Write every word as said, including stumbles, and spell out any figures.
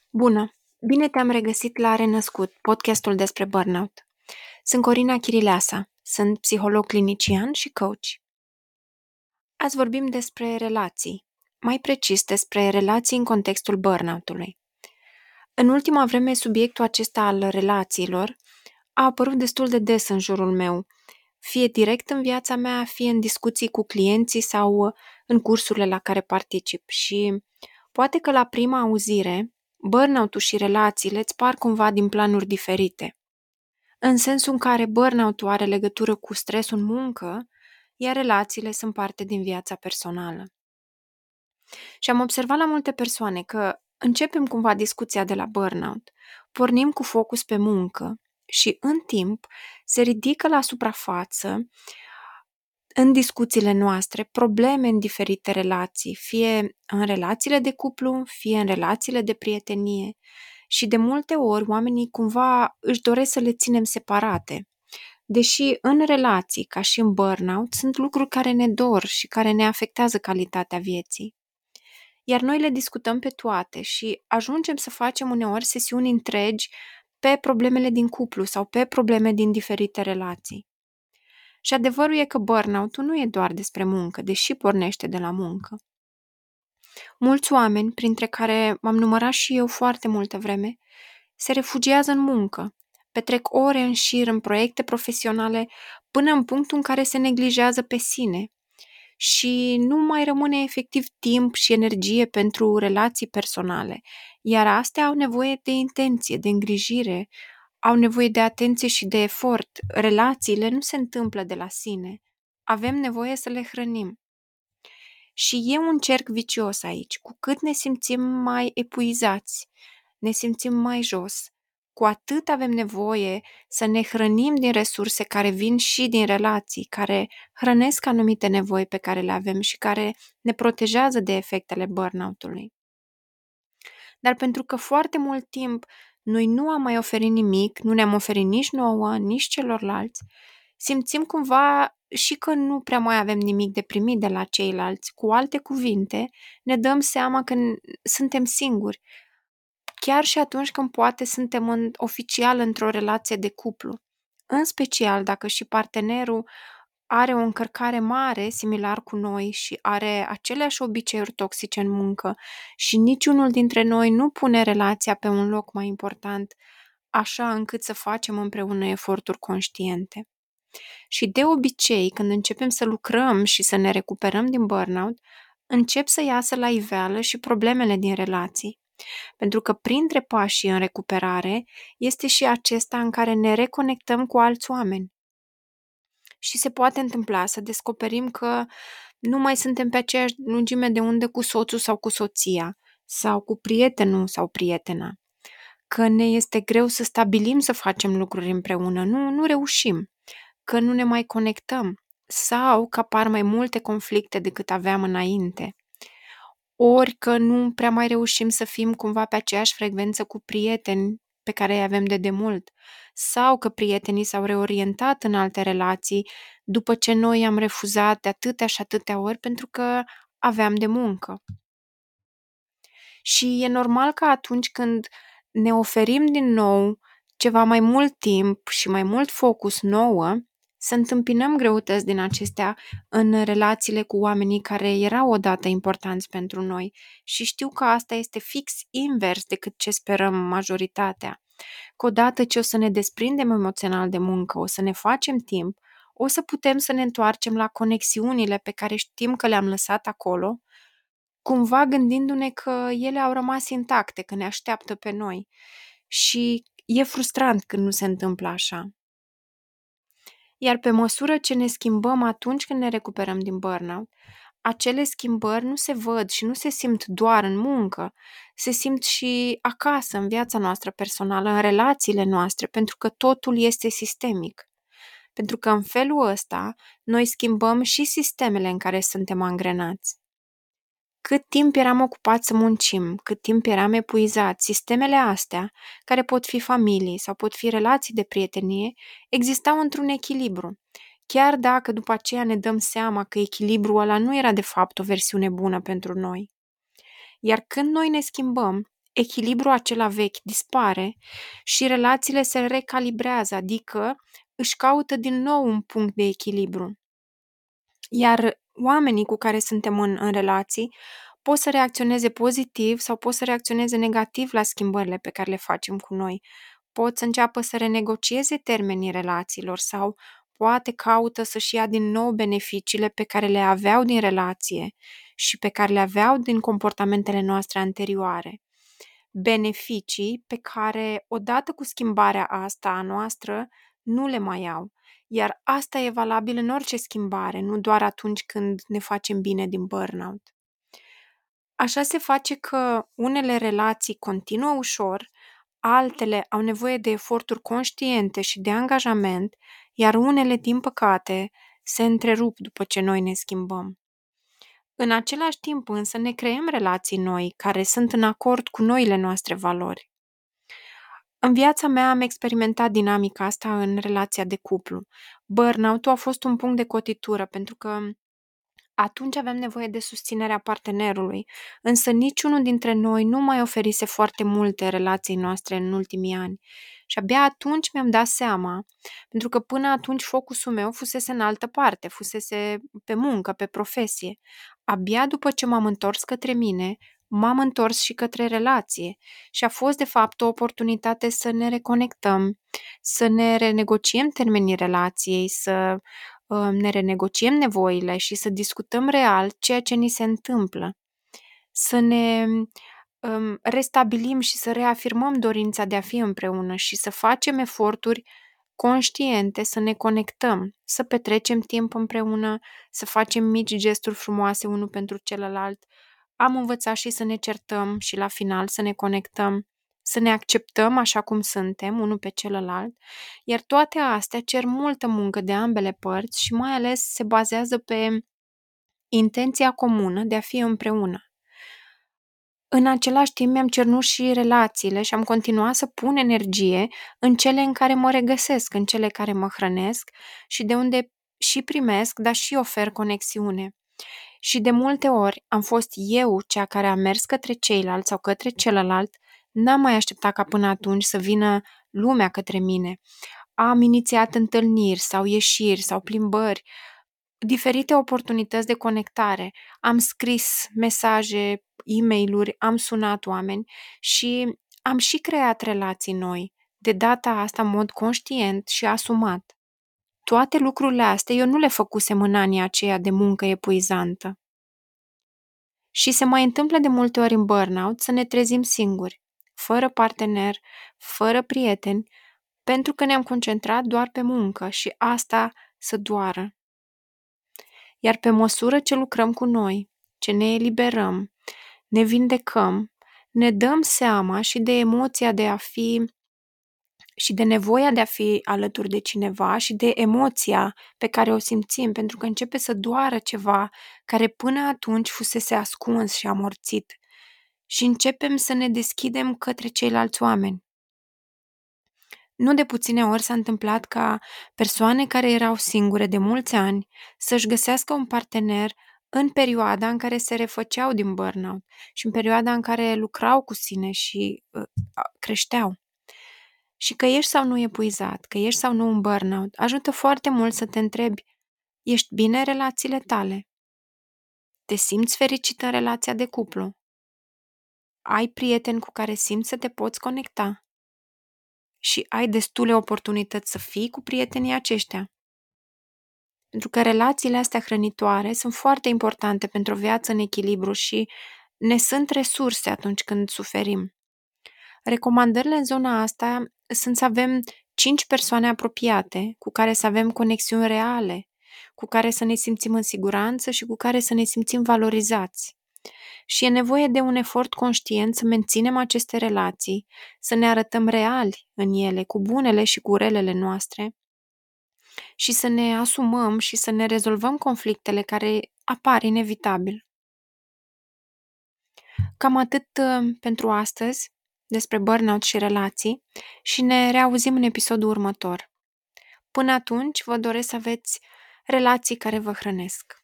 Bună! Bine te-am regăsit la Renăscut, podcastul despre burnout. Sunt Corina Chirileasa, sunt psiholog clinician și coach. Azi vorbim despre relații, mai precis despre relații în contextul burnout-ului. În ultima vreme, subiectul acesta al relațiilor a apărut destul de des în jurul meu, fie direct în viața mea, fie în discuții cu clienții sau în cursurile la care particip. Și poate că la prima auzire, burnout-ul și relațiile îți par cumva din planuri diferite. În sensul în care burnout-ul are legătură cu stresul în muncă, iar relațiile sunt parte din viața personală. Și am observat la multe persoane că începem cumva discuția de la burnout, pornim cu focus pe muncă și în timp se ridică la suprafață în discuțiile noastre probleme în diferite relații, fie în relațiile de cuplu, fie în relațiile de prietenie. Și de multe ori oamenii cumva își doresc să le ținem separate. Deși în relații, ca și în burnout, sunt lucruri care ne dor și care ne afectează calitatea vieții. Iar noi le discutăm pe toate și ajungem să facem uneori sesiuni întregi pe problemele din cuplu sau pe probleme din diferite relații. Și adevărul e că burnout-ul nu e doar despre muncă, deși pornește de la muncă. Mulți oameni, printre care m-am numărat și eu foarte multă vreme, se refugiază în muncă, petrec ore în șir în proiecte profesionale până în punctul în care se neglijează pe sine și nu mai rămâne efectiv timp și energie pentru relații personale, iar astea au nevoie de intenție, de îngrijire, au nevoie de atenție și de efort. Relațiile nu se întâmplă de la sine. Avem nevoie să le hrănim. Și e un cerc vicios aici. Cu cât ne simțim mai epuizați, ne simțim mai jos, cu atât avem nevoie să ne hrănim din resurse care vin și din relații, care hrănesc anumite nevoi pe care le avem și care ne protejează de efectele burnout-ului. Dar pentru că foarte mult timp noi nu am mai oferit nimic, nu ne-am oferit nici nouă, nici celorlalți, simțim cumva și că nu prea mai avem nimic de primit de la ceilalți. Cu alte cuvinte, ne dăm seama că suntem singuri, chiar și atunci când poate suntem în, oficial într-o relație de cuplu. În special dacă și partenerul are o încărcare mare, similar cu noi, și are aceleași obiceiuri toxice în muncă și niciunul dintre noi nu pune relația pe un loc mai important, așa încât să facem împreună eforturi conștiente. Și de obicei, când începem să lucrăm și să ne recuperăm din burnout, încep să iasă la iveală și problemele din relații. Pentru că printre pașii în recuperare este și acesta în care ne reconectăm cu alți oameni. Și se poate întâmpla să descoperim că nu mai suntem pe aceeași lungime de undă cu soțul sau cu soția, sau cu prietenul sau prietena. Că ne este greu să stabilim să facem lucruri împreună, nu, nu reușim, că nu ne mai conectăm sau că apar mai multe conflicte decât aveam înainte. Ori că nu prea mai reușim să fim cumva pe aceeași frecvență cu prieteni pe care îi avem de demult, sau că prietenii s-au reorientat în alte relații după ce noi am refuzat de atâtea și atâtea ori pentru că aveam de muncă. Și e normal că atunci când ne oferim din nou ceva mai mult timp și mai mult focus nouă, să întâmpinăm greutăți din acestea în relațiile cu oamenii care erau odată importanți pentru noi. Și știu că asta este fix invers decât ce sperăm majoritatea. Că odată ce o să ne desprindem emoțional de muncă, o să ne facem timp, o să putem să ne întoarcem la conexiunile pe care știm că le-am lăsat acolo, cumva gândindu-ne că ele au rămas intacte, că ne așteaptă pe noi. Și e frustrant când nu se întâmplă așa. Iar pe măsură ce ne schimbăm atunci când ne recuperăm din burnout, acele schimbări nu se văd și nu se simt doar în muncă, se simt și acasă, în viața noastră personală, în relațiile noastre, pentru că totul este sistemic. Pentru că în felul ăsta noi schimbăm și sistemele în care suntem angrenați. Cât timp eram ocupați să muncim, cât timp eram epuizați, sistemele astea, care pot fi familii sau pot fi relații de prietenie, existau într-un echilibru. Chiar dacă după aceea ne dăm seama că echilibrul ăla nu era de fapt o versiune bună pentru noi. Iar când noi ne schimbăm, echilibrul acela vechi dispare și relațiile se recalibrează, adică își caută din nou un punct de echilibru. Iar oamenii cu care suntem în, în relații pot să reacționeze pozitiv sau pot să reacționeze negativ la schimbările pe care le facem cu noi. Pot să înceapă să renegocieze termenii relațiilor sau poate caută să-și ia din nou beneficiile pe care le aveau din relație și pe care le aveau din comportamentele noastre anterioare. Beneficii pe care, odată cu schimbarea asta a noastră, nu le mai au. Iar asta e valabil în orice schimbare, nu doar atunci când ne facem bine din burnout. Așa se face că unele relații continuă ușor, altele au nevoie de eforturi conștiente și de angajament, iar unele, din păcate, se întrerup după ce noi ne schimbăm. În același timp însă ne creăm relații noi care sunt în acord cu noile noastre valori. În viața mea am experimentat dinamica asta în relația de cuplu. Burnout-ul a fost un punct de cotitură pentru că atunci aveam nevoie de susținerea partenerului, însă niciunul dintre noi nu mai oferise foarte multe relații noastre în ultimii ani. Și abia atunci mi-am dat seama, pentru că până atunci focusul meu fusese în altă parte, fusese pe muncă, pe profesie. Abia după ce m-am întors către mine, m-am întors și către relație și a fost de fapt o oportunitate să ne reconectăm, să ne renegociem termenii relației, să ne renegociem nevoile și să discutăm real ceea ce ni se întâmplă. Să ne um, restabilim și să reafirmăm dorința de a fi împreună și să facem eforturi conștiente să ne conectăm, să petrecem timp împreună, să facem mici gesturi frumoase unul pentru celălalt. Am învățat și să ne certăm și la final să ne conectăm, să ne acceptăm așa cum suntem, unul pe celălalt, iar toate astea cer multă muncă de ambele părți și mai ales se bazează pe intenția comună de a fi împreună. În același timp mi-am cernut și relațiile și am continuat să pun energie în cele în care mă regăsesc, în cele care mă hrănesc și de unde și primesc, dar și ofer conexiune. Și de multe ori am fost eu cea care a mers către ceilalți sau către celălalt, n-am mai așteptat ca până atunci să vină lumea către mine. Am inițiat întâlniri sau ieșiri sau plimbări, diferite oportunități de conectare. Am scris mesaje, e-mail-uri, am sunat oameni și am și creat relații noi, de data asta în mod conștient și asumat. Toate lucrurile astea eu nu le făcusem în anii aceia de muncă epuizantă. Și se mai întâmplă de multe ori în burnout să ne trezim singuri, fără partener, fără prieteni, pentru că ne-am concentrat doar pe muncă și asta să doară. Iar pe măsură ce lucrăm cu noi, ce ne eliberăm, ne vindecăm, ne dăm seama și de emoția de a fi și de nevoia de a fi alături de cineva și de emoția pe care o simțim, pentru că începe să doară ceva care până atunci fusese ascuns și amorțit și începem să ne deschidem către ceilalți oameni. Nu de puține ori s-a întâmplat ca persoane care erau singure de mulți ani să-și găsească un partener în perioada în care se refăceau din burnout și în perioada în care lucrau cu sine și uh, creșteau. Și că ești sau nu epuizat, că ești sau nu în burnout, ajută foarte mult să te întrebi, ești bine în relațiile tale? Te simți fericit în relația de cuplu? Ai prieteni cu care simți să te poți conecta? Și ai destule oportunități să fii cu prietenii aceștia? Pentru că relațiile astea hrănitoare sunt foarte importante pentru o viață în echilibru și ne sunt resurse atunci când suferim. Recomandările în zona asta sunt să avem cinci persoane apropiate, cu care să avem conexiuni reale, cu care să ne simțim în siguranță și cu care să ne simțim valorizați. Și e nevoie de un efort conștient să menținem aceste relații, să ne arătăm reali în ele, cu bunele și cu relele noastre, și să ne asumăm și să ne rezolvăm conflictele care apar inevitabil. Cam atât pentru astăzi despre burnout și relații și ne reauzim în episodul următor. Până atunci, vă doresc să aveți relații care vă hrănesc.